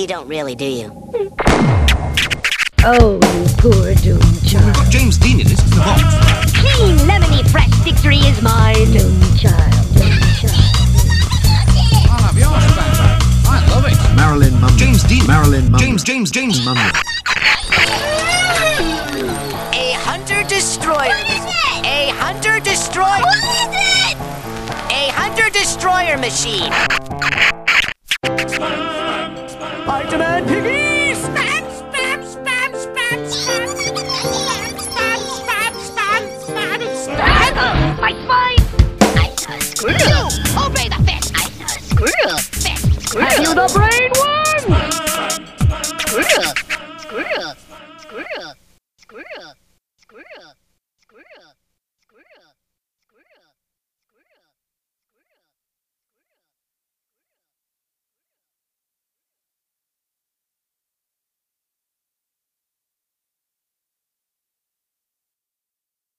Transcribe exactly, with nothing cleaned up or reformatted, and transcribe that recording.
don't really, do you? Oh, you poor doomed child. We've got James Dean in this. It's the box. Clean, lemony, fresh victory is mine. Doomed child, doomed child. I'll have yours, Batman. I love it. Marilyn Monroe. James Dean. Marilyn Monroe. James, James, James. Monroe. A hunter-destroyer. A hunter-destroyer. What is it? A hunter-destroyer machine. I demand piggies! Spam, spam, spam, spam, spam, spam, spam, spam, spam, spam, spam. My spine! I saw a squirrel. Obey the fish. I saw a squirrel. Fish, squirrel. I feel the brain worm. Squirrel, squirrel, squirrel, squirrel, squirrel, squirrel.